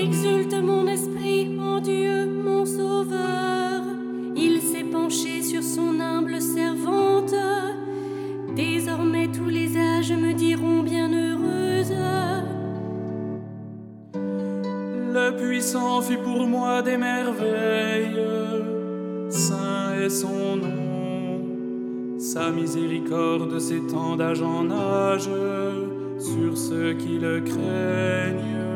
Exulte mon esprit en Dieu, mon Sauveur. Il s'est penché sur son humble servante. Désormais tous les âges me diront bienheureuse. Le puissant fit pour moi des merveilles. Saint est son nom. Sa miséricorde s'étend d'âge en âge sur ceux qui le craignent.